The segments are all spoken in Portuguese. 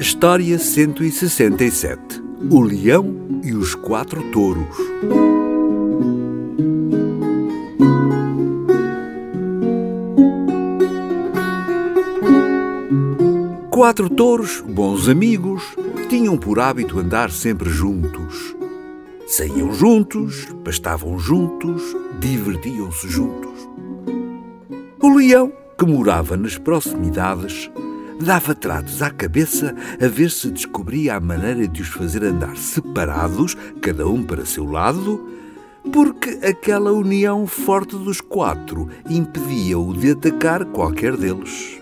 História 167. O Leão e os 4 Touros. Quatro touros, bons amigos, tinham por hábito andar sempre juntos. Saíam juntos, pastavam juntos, divertiam-se juntos. O leão, que morava nas proximidades, dava tratos à cabeça a ver se descobria a maneira de os fazer andar separados, cada um para seu lado, porque aquela união forte dos 4 impedia-o de atacar qualquer deles.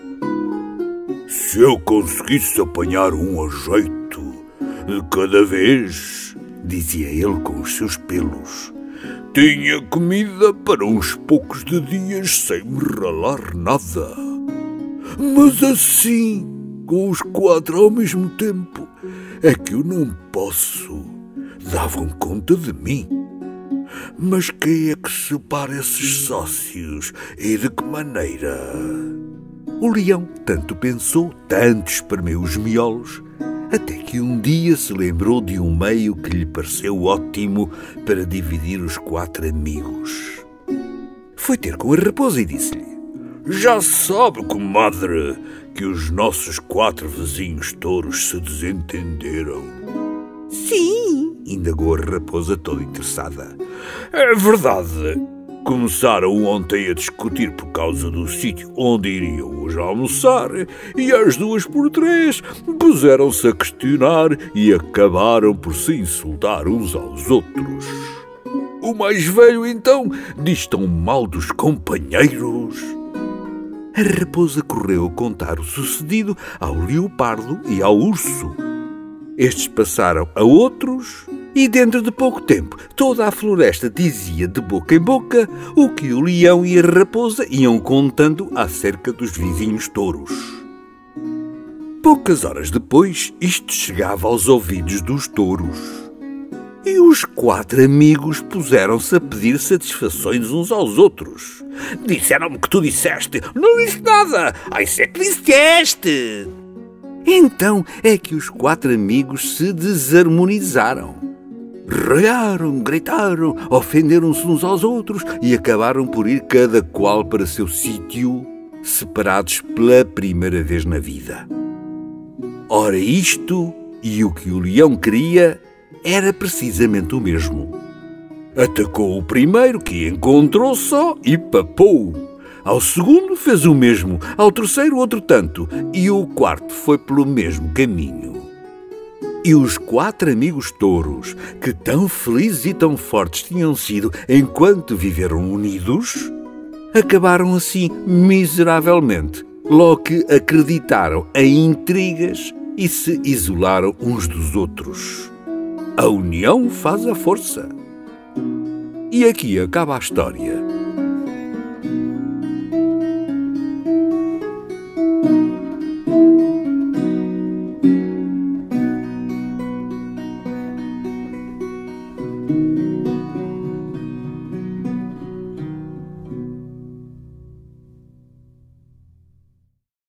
Se eu conseguisse apanhar um a jeito de cada vez, dizia ele com os seus pelos, tinha comida para uns poucos de dias sem me ralar nada. Mas assim, com os 4 ao mesmo tempo, é que eu não posso. Davam conta de mim. Mas quem é que separa esses sócios e de que maneira? O leão tanto pensou, tanto espremeu os miolos, até que um dia se lembrou de um meio que lhe pareceu ótimo para dividir os 4 amigos. Foi ter com a raposa e disse-lhe: já sabe, comadre, que os nossos 4 vizinhos touros se desentenderam. Sim, indagou a raposa toda interessada. É verdade. Começaram ontem a discutir por causa do sítio onde iriam hoje almoçar e às 2 por 3 puseram-se a questionar e acabaram por se insultar uns aos outros. O mais velho, então, diz tão mal dos companheiros. A raposa correu a contar o sucedido ao leopardo e ao urso. Estes passaram a outros e, dentro de pouco tempo, toda a floresta dizia de boca em boca o que o leão e a raposa iam contando acerca dos vizinhos touros. Poucas horas depois, isto chegava aos ouvidos dos touros. E os 4 amigos puseram-se a pedir satisfações uns aos outros. Disseram-me que tu disseste. Não disse nada. Isso é que disseste. Então é que os 4 amigos se desarmonizaram. Raiaram, gritaram, ofenderam-se uns aos outros e acabaram por ir cada qual para seu sítio, separados pela primeira vez na vida. Ora, isto e o que o leão queria era precisamente o mesmo. Atacou o primeiro, que encontrou só, e papou. Ao segundo fez o mesmo, ao terceiro outro tanto, e o quarto foi pelo mesmo caminho. E os 4 amigos touros, que tão felizes e tão fortes tinham sido enquanto viveram unidos, acabaram assim miseravelmente, logo que acreditaram em intrigas e se isolaram uns dos outros. A união faz a força. E aqui acaba a história.